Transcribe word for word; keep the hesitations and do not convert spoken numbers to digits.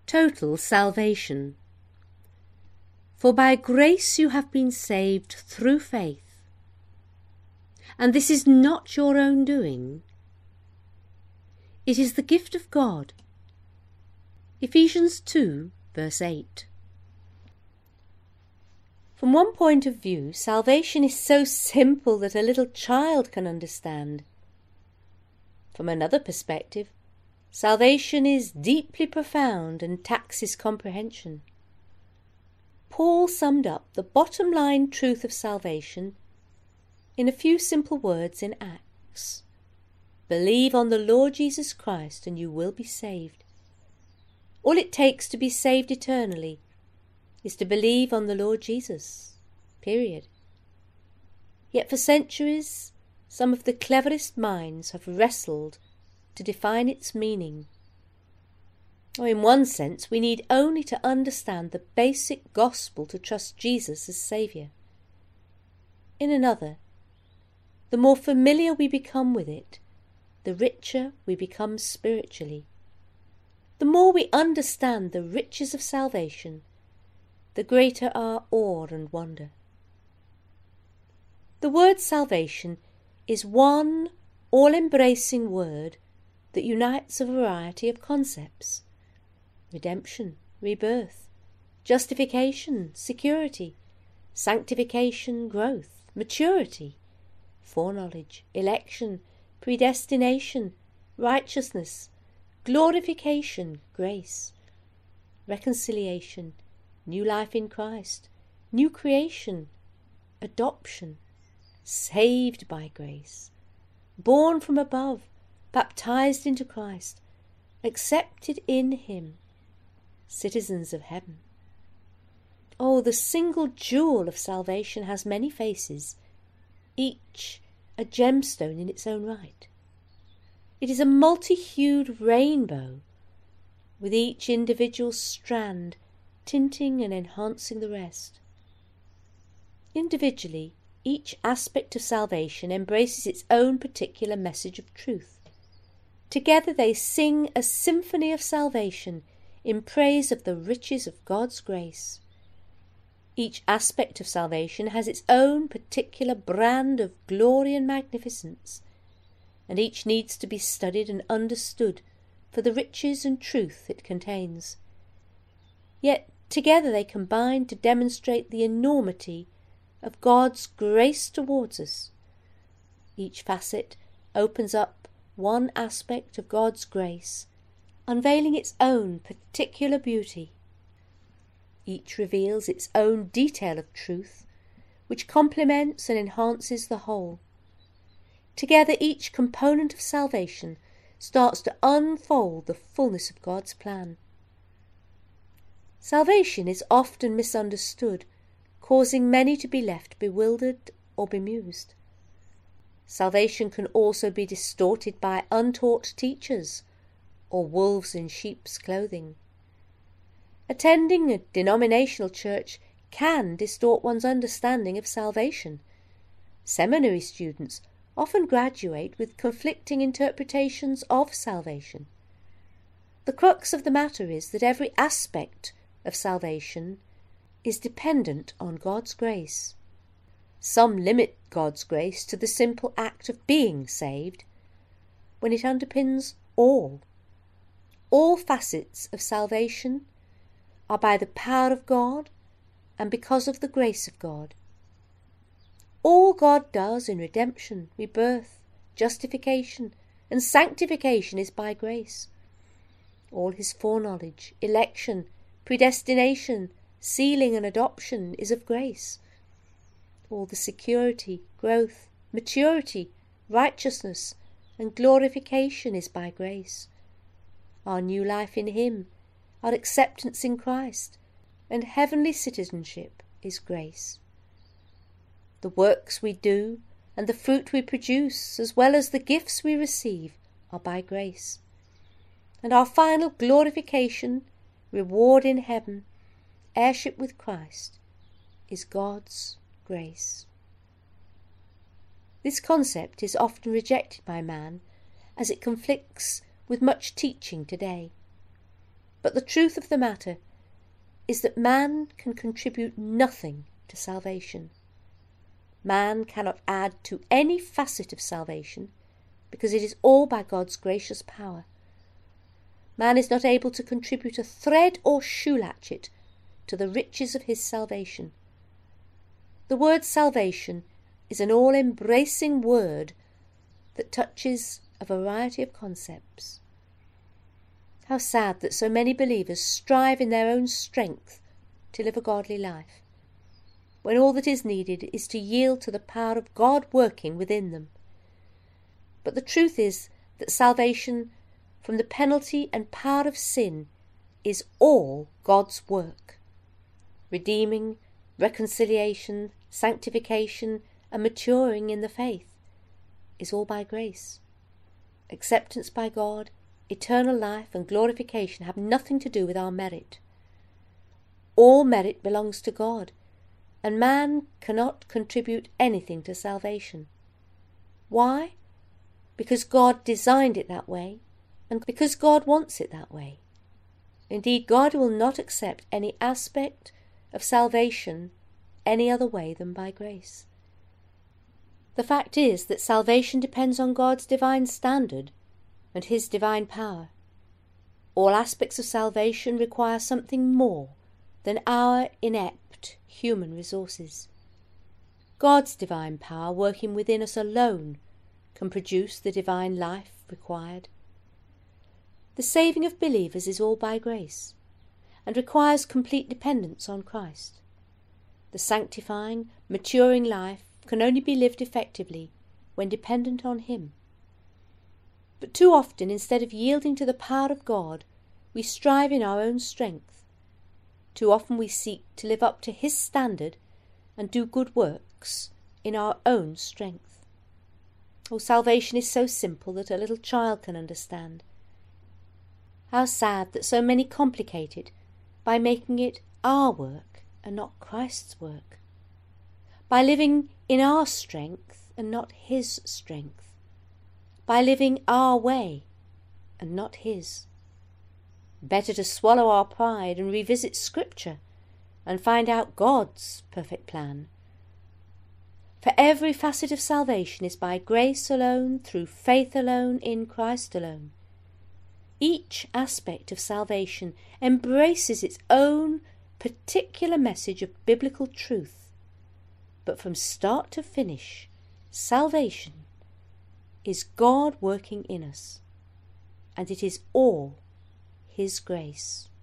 Total salvation. For by grace you have been saved through faith, and this is not your own doing. It is the gift of God. Ephesians two, verse eight. From one point of view, salvation is so simple that a little child can understand. From another perspective, salvation is deeply profound and taxes comprehension. Paul summed up the bottom line truth of salvation in a few simple words in Acts. Believe on the Lord Jesus Christ and you will be saved. All it takes to be saved eternally is to believe on the Lord Jesus. Period. Yet for centuries, some of the cleverest minds have wrestled to define its meaning. Or in one sense, we need only to understand the basic gospel to trust Jesus as Saviour. In another, the more familiar we become with it, the richer we become spiritually. The more we understand the riches of salvation, the greater our awe and wonder. The word salvation is one all-embracing word that unites a variety of concepts: redemption, rebirth, justification, security, sanctification, growth, maturity, foreknowledge, election, predestination, righteousness, glorification, grace, reconciliation, new life in Christ, new creation, adoption, saved by grace, born from above, baptized into Christ, accepted in Him, citizens of heaven. Oh, the single jewel of salvation has many faces, each a gemstone in its own right. It is a multi-hued rainbow, with each individual strand tinting and enhancing the rest. Individually, each aspect of salvation embraces its own particular message of truth. Together they sing a symphony of salvation in praise of the riches of God's grace. Each aspect of salvation has its own particular brand of glory and magnificence, and each needs to be studied and understood for the riches and truth it contains. Yet together they combine to demonstrate the enormity of God's grace towards us. Each facet opens up one aspect of God's grace, unveiling its own particular beauty. Each reveals its own detail of truth, which complements and enhances the whole. Together each component of salvation starts to unfold the fullness of God's plan. Salvation is often misunderstood, causing many to be left bewildered or bemused. Salvation can also be distorted by untaught teachers or wolves in sheep's clothing. Attending a denominational church can distort one's understanding of salvation. Seminary students often graduate with conflicting interpretations of salvation. The crux of the matter is that every aspect of salvation is dependent on God's grace. Some limit God's grace to the simple act of being saved, when it underpins all. All facets of salvation are by the power of God and because of the grace of God. All God does in redemption, rebirth, justification, and sanctification is by grace. All His foreknowledge, election, predestination, sealing and adoption is of grace. All the security, growth, maturity, righteousness, and glorification is by grace. Our new life in Him, our acceptance in Christ, and heavenly citizenship is grace. The works we do and the fruit we produce, as well as the gifts we receive, are by grace. And our final glorification, reward in heaven, heirship with Christ, is God's grace. This concept is often rejected by man as it conflicts with much teaching today. But the truth of the matter is that man can contribute nothing to salvation. Man cannot add to any facet of salvation because it is all by God's gracious power. Man is not able to contribute a thread or shoe latchet to the riches of his salvation. The word salvation is an all-embracing word that touches a variety of concepts. How sad that so many believers strive in their own strength to live a godly life, when all that is needed is to yield to the power of God working within them. But the truth is that salvation from the penalty and power of sin is all God's work. Redeeming, reconciliation, sanctification, and maturing in the faith is all by grace. Acceptance by God, eternal life, and glorification have nothing to do with our merit. All merit belongs to God, and man cannot contribute anything to salvation. Why? Because God designed it that way, and because God wants it that way. Indeed, God will not accept any aspect of salvation any other way than by grace. The fact is that salvation depends on God's divine standard and his divine power. All aspects of salvation require something more than our inept human resources. God's divine power working within us alone can produce the divine life required. The saving of believers is all by grace and requires complete dependence on Christ. The sanctifying, maturing life can only be lived effectively when dependent on him. But too often, instead of yielding to the power of God, we strive in our own strength. Too often we seek to live up to his standard and do good works in our own strength. Oh, salvation is so simple that a little child can understand. How sad that so many complicate it by making it our work and not Christ's work, by living in our strength and not his strength, by living our way and not his. Better to swallow our pride and revisit Scripture and find out God's perfect plan. For every facet of salvation is by grace alone, through faith alone, in Christ alone. Each aspect of salvation embraces its own particular message of biblical truth. But from start to finish, salvation is God working in us, and it is all his grace.